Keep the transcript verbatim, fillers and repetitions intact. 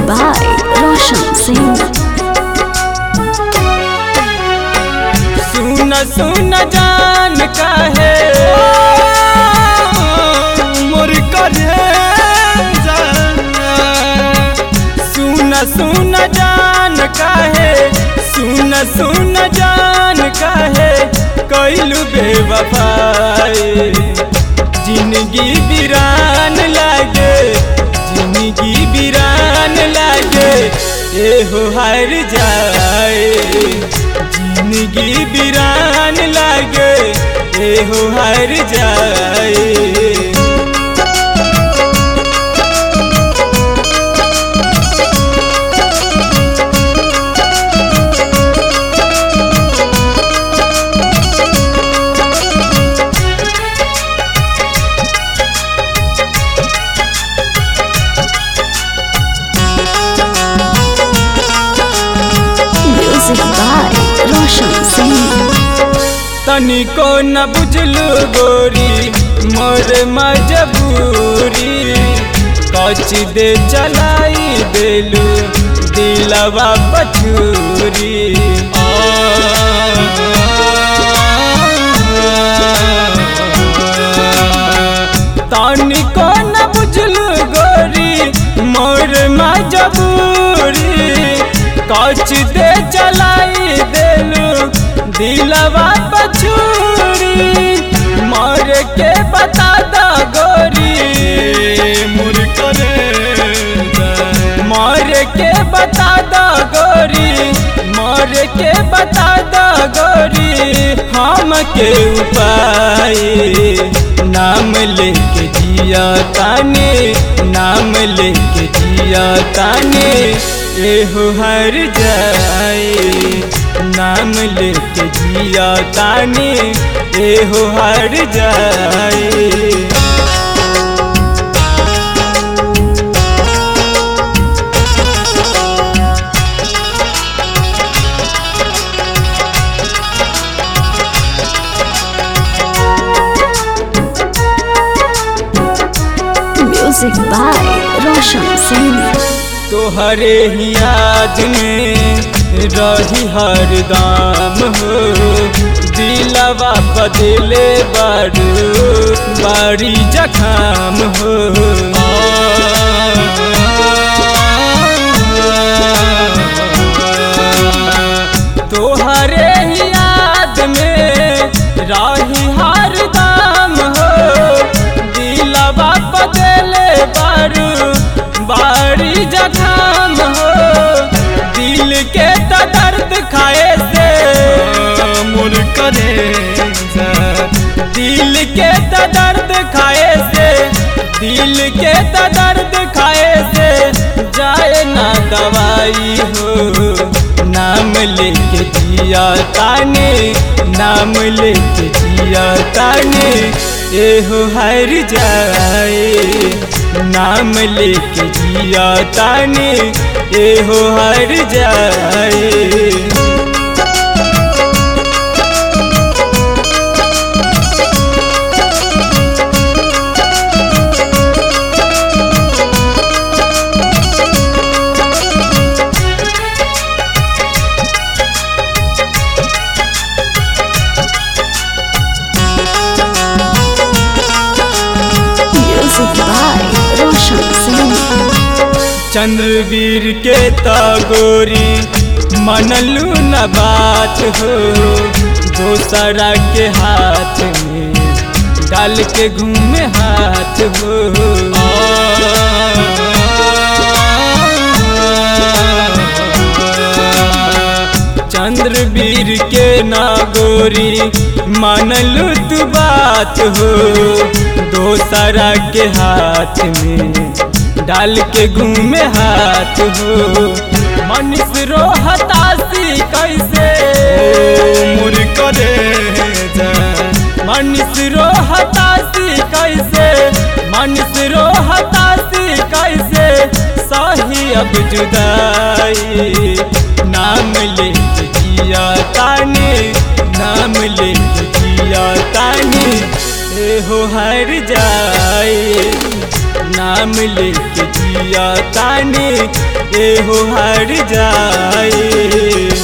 by Roshan Singh. सुन सुन जान काहे मोर करे सुन सुन जान काहे सुन सुन जान काहे कैलू बेवफाई जिंदगी वीरान लागे जिंदगी वीरान लागे एहो हार जाए जिंदगी वीरान लागे एहो हार जाए। Music by Roshan Singh. तनिको न बुझलू गोरी मोर मजबूरी कच दे चलाई देलू दिलवा पछूरी तनिको न बुझलू गोरी मोर मजबूरी कच दे चलाई देलू दिलवा पछूरी मर के बता दा गोरी मुर करे मर के बता दा गोरी मर के बता दा गोरी हम के उपाय नाम लेके जिया ताने नाम लेके जिया ताने एहो हर जाए नाम लेके जिया ताने एहो हर जाए। Music by Roshan Singh. तोहरे ही याद में रही हर दाम हो दिलवा बदले बारू बारी जखाम हो तोहरे ही याद में रही हर दाम हो दिलवा बदले बारू बारी जखाम हो दिल के त दर्द खाए से मुर करे दिल के त दर्द खाए से दिल के त दर्द खाए से जाए ना दवाई हो नाम लेके जिया ताने नाम लेके जिया ताने एहो हर जाए नाम लेके जिया ताने एहो हर जाए। Music by Roshan Singh. Chandraveer के तागोरी मनलू न बात हो दोसरा के हाथ में डाल के घूमे हाथ हो चंद्रवीर के नागोरी मनलू तू बात हो दोसरा के हाथ में डाल के घूमे हाथ हो मनुष्य रो हताशी कैसे मुर करे मनुष्य रो हताशी कैसे मनुष्य रो हताशी कैसे सही अब जुदाई नाम लेके जिया ताने नाम लेके जिया ताने हो हर जाए नाम लेके जिया तानी एहो हर जाए।